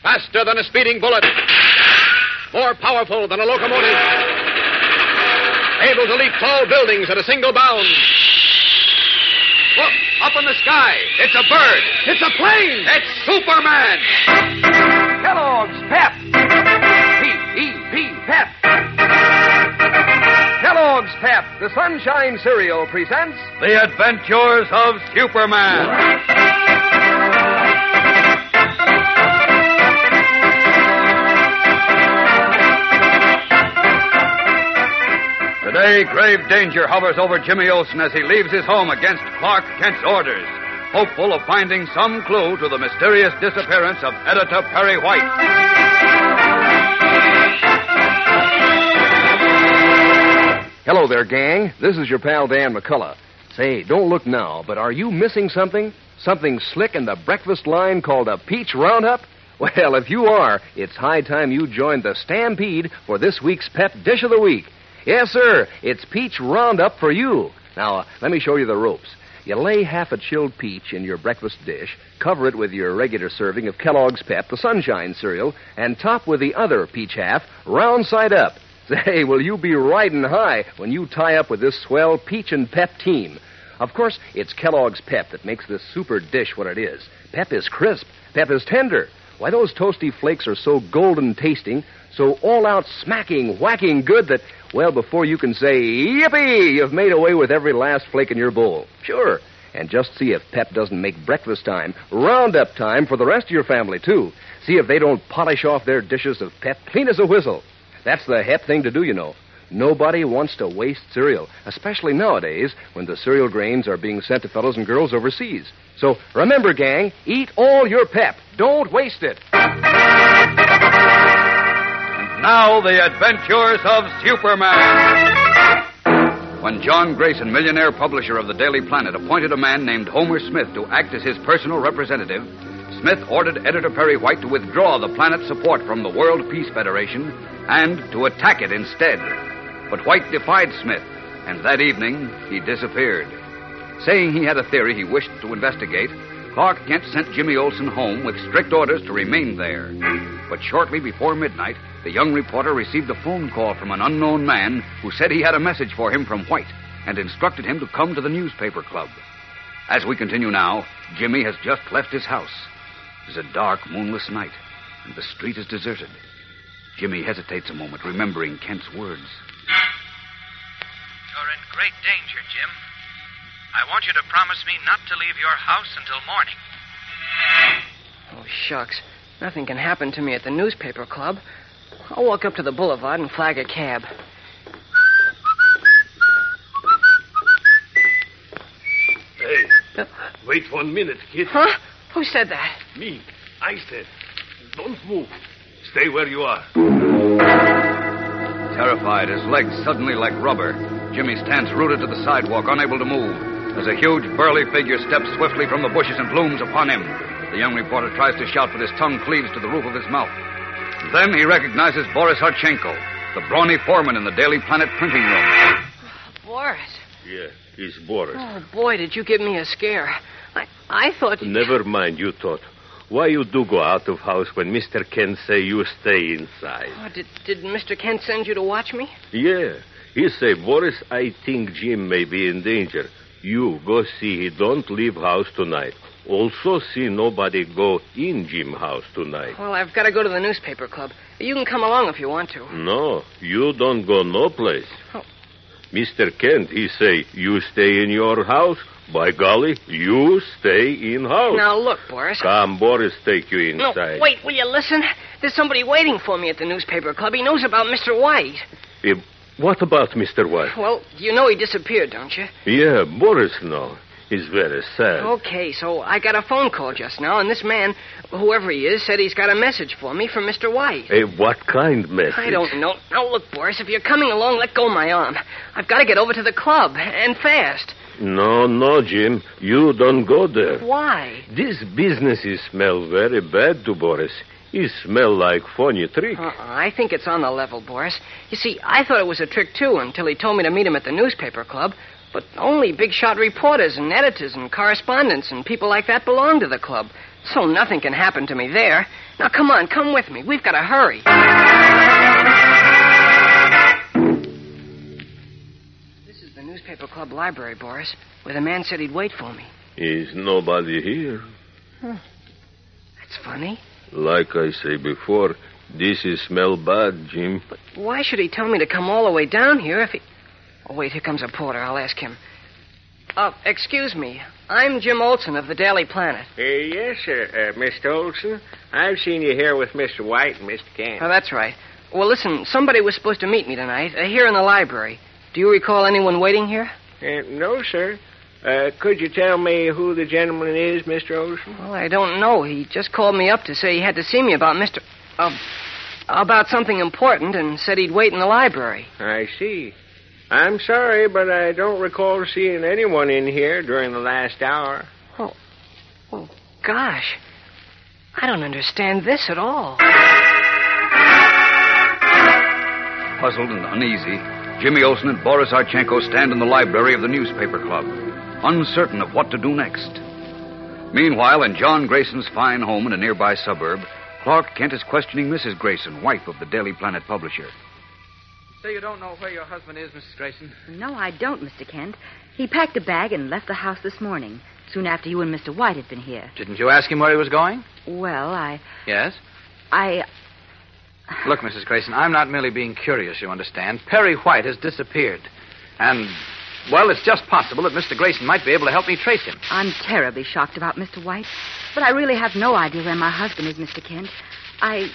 Faster than a speeding bullet. More powerful than a locomotive. Able to leap tall buildings at a single bound. Look, up in the sky. It's a bird. It's a plane. It's Superman. Kellogg's Pep. P-E-P, Pep. Kellogg's Pep, the Sunshine Cereal, presents The Adventures of Superman. Today, grave danger hovers over Jimmy Olsen as he leaves his home against Clark Kent's orders, hopeful of finding some clue to the mysterious disappearance of Editor Perry White. Hello there, gang. This is your pal Dan McCullough. Say, don't look now, but are you missing something? Something slick in the breakfast line called a Peach Roundup? Well, if you are, it's high time you joined the stampede for this week's Pep Dish of the Week. Yes, sir, it's Peach Roundup for you. Now, let me show you the ropes. You lay half a chilled peach in your breakfast dish, cover it with your regular serving of Kellogg's Pep, the Sunshine Cereal, and top with the other peach half, round side up. Say, will you be riding high when you tie up with this swell Peach and Pep team? Of course, it's Kellogg's Pep that makes this super dish what it is. Pep is crisp. Pep is tender. Why, those toasty flakes are so golden tasting, so all-out smacking, whacking good that, well, before you can say, yippee, you've made away with every last flake in your bowl. Sure. And just see if Pep doesn't make breakfast time, roundup time for the rest of your family, too. See if they don't polish off their dishes of Pep clean as a whistle. That's the hep thing to do, you know. Nobody wants to waste cereal, especially nowadays when the cereal grains are being sent to fellows and girls overseas. So remember, gang, eat all your Pep. Don't waste it. Now, the adventures of Superman. When John Grayson, millionaire publisher of the Daily Planet, appointed a man named Homer Smith to act as his personal representative, Smith ordered Editor Perry White to withdraw the Planet's support from the World Peace Federation and to attack it instead. But White defied Smith, and that evening he disappeared. Saying he had a theory he wished to investigate, Clark Kent sent Jimmy Olsen home with strict orders to remain there. But shortly before midnight, the young reporter received a phone call from an unknown man who said he had a message for him from White and instructed him to come to the newspaper club. As we continue now, Jimmy has just left his house. It is a dark, moonless night, and the street is deserted. Jimmy hesitates a moment, remembering Kent's words. You're in great danger, Jim. I want you to promise me not to leave your house until morning. Oh, shucks. Nothing can happen to me at the newspaper club. I'll walk up to the boulevard and flag a cab. Hey, wait 1 minute, kid. Huh? Who said that? Me. I said. Don't move. Stay where you are. Terrified, his legs suddenly like rubber, Jimmy stands rooted to the sidewalk, unable to move, as a huge, burly figure steps swiftly from the bushes and looms upon him. The young reporter tries to shout, but his tongue cleaves to the roof of his mouth. Then he recognizes Boris Harchenko, the brawny foreman in the Daily Planet printing room. Boris. Yeah, it's Boris. Oh, boy, did you give me a scare. I thought you... Never mind, you thought. Why you do go out of house when Mr. Kent say you stay inside? Oh, did Mr. Kent send you to watch me? Yeah. He say, Boris, I think Jim may be in danger. You go see he don't leave house tonight. Also see nobody go in Jim house tonight. Well, I've got to go to the newspaper club. You can come along if you want to. No, you don't go no place. Oh. Mr. Kent, he say, you stay in your house. By golly, you stay in house. Now, look, Boris. Come, Boris, take you inside. No, wait, will you listen? There's somebody waiting for me at the newspaper club. He knows about Mr. White. What about Mr. White? Well, you know he disappeared, don't you? Yeah, Boris know. He's very sad. Okay, so I got a phone call just now, and this man, whoever he is, said he's got a message for me from Mr. White. What kind message? I don't know. Now, look, Boris, if you're coming along, let go of my arm. I've got to get over to the club, and fast. No, Jim. You don't go there. Why? This business smell very bad to Boris. He smell like funny trick. I think it's on the level, Boris. You see, I thought it was a trick, too, until he told me to meet him at the newspaper club. But only big-shot reporters and editors and correspondents and people like that belong to the club. So nothing can happen to me there. Now, come on, come with me. We've got to hurry. This is the newspaper club library, Boris, where the man said he'd wait for me. Is nobody here? That's funny. Like I say before, this is smell bad, Jim. But why should he tell me to come all the way down here if he... Oh, wait, here comes a porter. I'll ask him. Excuse me. I'm Jim Olson of the Daily Planet. Yes, sir, Mr. Olson. I've seen you here with Mr. White and Mr. Kent. Oh, that's right. Well, listen, somebody was supposed to meet me tonight, here in the library. Do you recall anyone waiting here? No, sir. Could you tell me who the gentleman is, Mr. Olson? Well, I don't know. He just called me up to say he had to see me about about something important and said he'd wait in the library. I see. I'm sorry, but I don't recall seeing anyone in here during the last hour. Oh, gosh. I don't understand this at all. Puzzled and uneasy, Jimmy Olsen and Boris Archenko stand in the library of the newspaper club, uncertain of what to do next. Meanwhile, in John Grayson's fine home in a nearby suburb, Clark Kent is questioning Mrs. Grayson, wife of the Daily Planet publisher. So you don't know where your husband is, Mrs. Grayson? No, I don't, Mr. Kent. He packed a bag and left the house this morning, soon after you and Mr. White had been here. Didn't you ask him where he was going? Well, Yes? Look, Mrs. Grayson, I'm not merely being curious, you understand. Perry White has disappeared. And, well, it's just possible that Mr. Grayson might be able to help me trace him. I'm terribly shocked about Mr. White, but I really have no idea where my husband is, Mr. Kent. I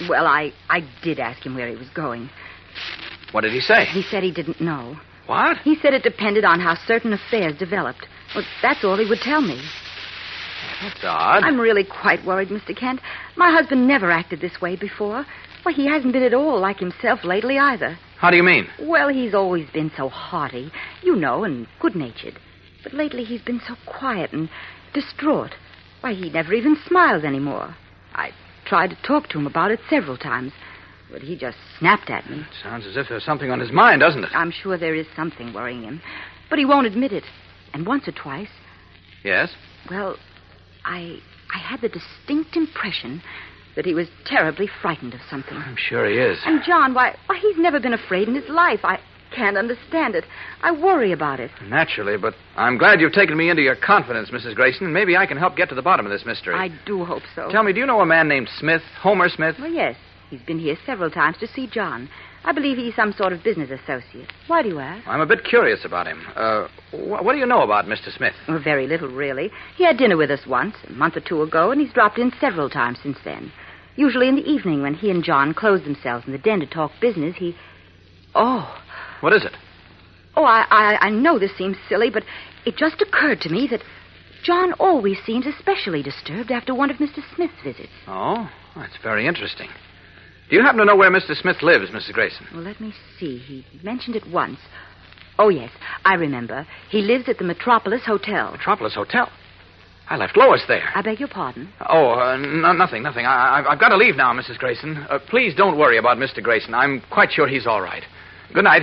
did ask him where he was going. What did he say? He said he didn't know. What? He said it depended on how certain affairs developed. Well, that's all he would tell me. That's odd. I'm really quite worried, Mr. Kent. My husband never acted this way before. Well, he hasn't been at all like himself lately either. How do you mean? Well, he's always been so hearty, you know, and good-natured. But lately he's been so quiet and distraught. Why, he never even smiles anymore. I tried to talk to him about it several times, but he just snapped at me. It sounds as if there's something on his mind, doesn't it? I'm sure there is something worrying him, but he won't admit it. And once or twice... Yes? Well, I had the distinct impression that he was terribly frightened of something. I'm sure he is. And John, why, he's never been afraid in his life. I can't understand it. I worry about it. Naturally, but I'm glad you've taken me into your confidence, Mrs. Grayson. Maybe I can help get to the bottom of this mystery. I do hope so. Tell me, do you know a man named Smith, Homer Smith? Well, yes. He's been here several times to see John. I believe he's some sort of business associate. Why do you ask? I'm a bit curious about him. What do you know about Mr. Smith? Well, very little, really. He had dinner with us once, a month or two ago, and he's dropped in several times since then. Usually in the evening when he and John close themselves in the den to talk business, he... Oh. What is it? Oh, I know this seems silly, but it just occurred to me that John always seems especially disturbed after one of Mr. Smith's visits. Oh, that's very interesting. Do you happen to know where Mr. Smith lives, Mrs. Grayson? Well, let me see. He mentioned it once. Oh, yes, I remember. He lives at the Metropolis Hotel. Metropolis Hotel? I left Lois there. I beg your pardon? Oh, nothing. I've got to leave now, Mrs. Grayson. Please don't worry about Mr. Grayson. I'm quite sure he's all right. Good night.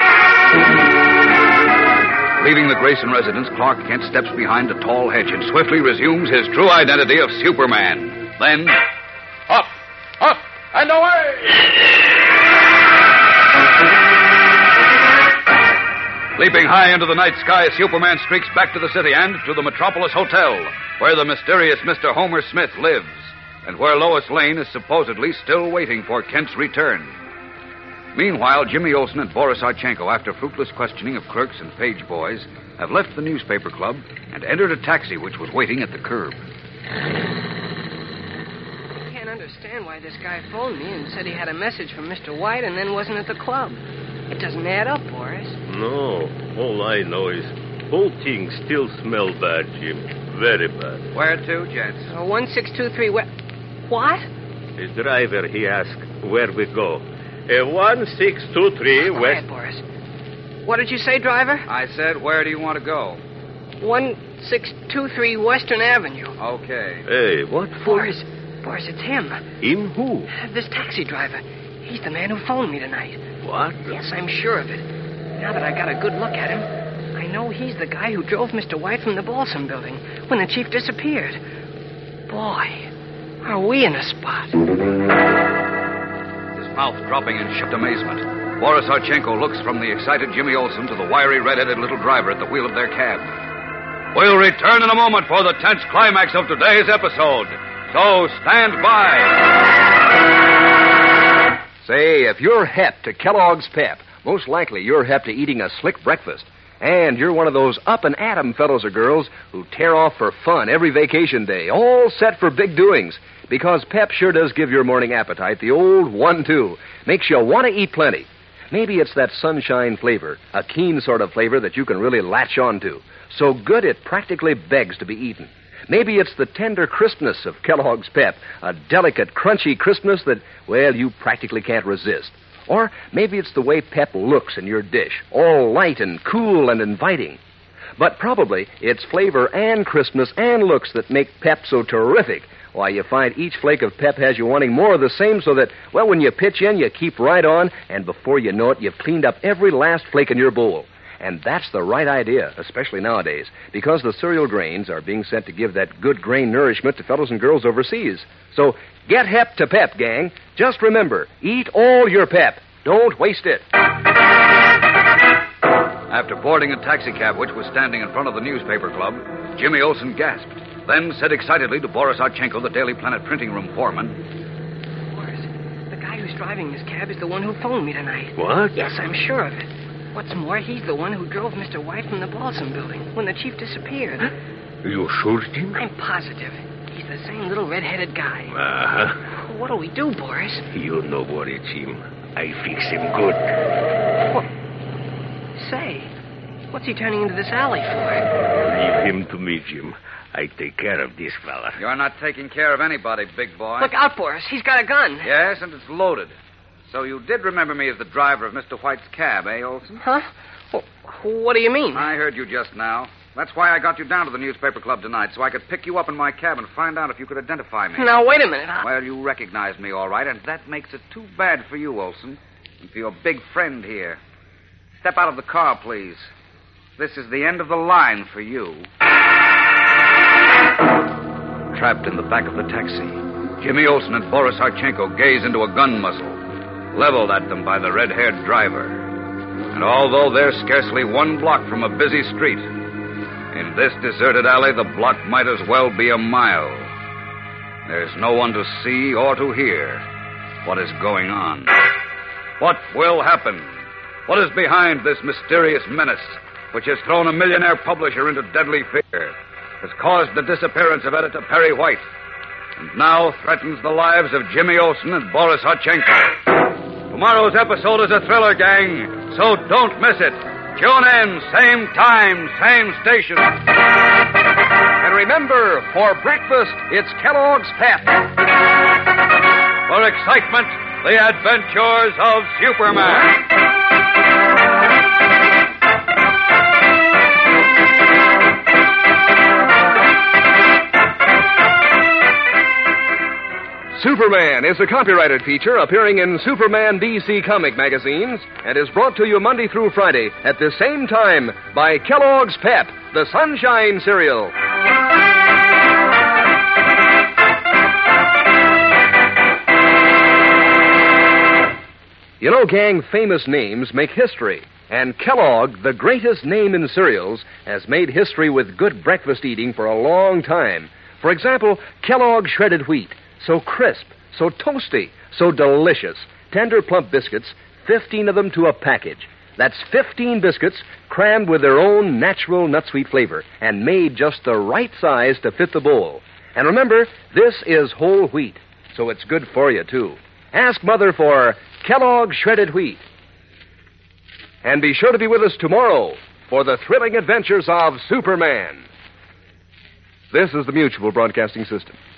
Leaving the Grayson residence, Clark Kent steps behind a tall hedge and swiftly resumes his true identity of Superman. Then, up, and away! Leaping high into the night sky, Superman streaks back to the city and to the Metropolis Hotel, where the mysterious Mr. Homer Smith lives, and where Lois Lane is supposedly still waiting for Kent's return. Meanwhile, Jimmy Olsen and Boris Archenko, after fruitless questioning of clerks and page boys, have left the newspaper club and entered a taxi which was waiting at the curb. I can't understand why this guy phoned me and said he had a message from Mr. White and then wasn't at the club. It doesn't add up, Boris. No, all I know is whole thing still smell bad, Jim. Very bad. Where to, gents? 1623 West... What? The driver, he asked where we go. 1623 Quiet, West... Boris. What did you say, driver? I said, where do you want to go? 1623 Western Avenue. Okay. Hey, what for? Boris, it's him. Him who? This taxi driver. He's the man who phoned me tonight. What? Yes, I'm sure of it. Now that I got a good look at him, I know he's the guy who drove Mr. White from the Balsam building when the chief disappeared. Boy, are we in a spot. His mouth dropping in shocked amazement, Boris Harchenko looks from the excited Jimmy Olsen to the wiry, red-headed little driver at the wheel of their cab. We'll return in a moment for the tense climax of today's episode. So stand by. Say, if you're hep to Kellogg's Pep, most likely you're hep to eating a slick breakfast. And you're one of those up-and-at-'em fellows or girls who tear off for fun every vacation day, all set for big doings. Because Pep sure does give your morning appetite the old 1-2. Makes you want to eat plenty. Maybe it's that sunshine flavor, a keen sort of flavor that you can really latch on to. So good it practically begs to be eaten. Maybe it's the tender crispness of Kellogg's Pep, a delicate, crunchy crispness that, well, you practically can't resist. Or maybe it's the way Pep looks in your dish, all light and cool and inviting. But probably it's flavor and crispness and looks that make Pep so terrific. Why, you find each flake of Pep has you wanting more of the same so that, well, when you pitch in, you keep right on, and before you know it, you've cleaned up every last flake in your bowl. And that's the right idea, especially nowadays, because the cereal grains are being sent to give that good grain nourishment to fellows and girls overseas. So get hep to Pep, gang. Just remember, eat all your Pep. Don't waste it. After boarding a taxicab which was standing in front of the newspaper club, Jimmy Olsen gasped, then said excitedly to Boris Harchenko, the Daily Planet printing room foreman, Boris, the guy who's driving this cab is the one who phoned me tonight. What? Yes, I'm sure of it. What's more, he's the one who drove Mr. White from the Balsam building when the chief disappeared. You sure, Jim? I'm positive. He's the same little red-headed guy. Uh-huh. What'll we do, Boris? You no worry, Jim. I fix him good. What? Say, what's he turning into this alley for? Leave him to me, Jim. I take care of this fella. You're not taking care of anybody, big boy. Look out, Boris. He's got a gun. Yes, and it's loaded. So you did remember me as the driver of Mr. White's cab, eh, Olsen? Huh? What do you mean? I heard you just now. That's why I got you down to the newspaper club tonight, so I could pick you up in my cab and find out if you could identify me. Now, wait a minute. Well, you recognized me, all right, and that makes it too bad for you, Olsen, and for your big friend here. Step out of the car, please. This is the end of the line for you. Trapped in the back of the taxi, Jimmy Olsen and Boris Harchenko gaze into a gun muzzle, leveled at them by the red-haired driver. And although they're scarcely 1 block from a busy street, in this deserted alley, the block might as well be a mile. There's no one to see or to hear what is going on. What will happen? What is behind this mysterious menace which has thrown a millionaire publisher into deadly fear, has caused the disappearance of editor Perry White, and now threatens the lives of Jimmy Olsen and Boris Harchenko? Tomorrow's episode is a thriller, gang, so don't miss it. Tune in, same time, same station. And remember, for breakfast, it's Kellogg's Pep. For excitement, the adventures of Superman. Superman is a copyrighted feature appearing in Superman DC comic magazines and is brought to you Monday through Friday at the same time by Kellogg's Pep, the Sunshine Cereal. You know, gang, famous names make history. And Kellogg, the greatest name in cereals, has made history with good breakfast eating for a long time. For example, Kellogg Shredded Wheat. So crisp, so toasty, so delicious. Tender, plump biscuits, 15 of them to a package. That's 15 biscuits crammed with their own natural nut-sweet flavor and made just the right size to fit the bowl. And remember, this is whole wheat, so it's good for you, too. Ask Mother for Kellogg Shredded Wheat. And be sure to be with us tomorrow for the thrilling adventures of Superman. This is the Mutual Broadcasting System.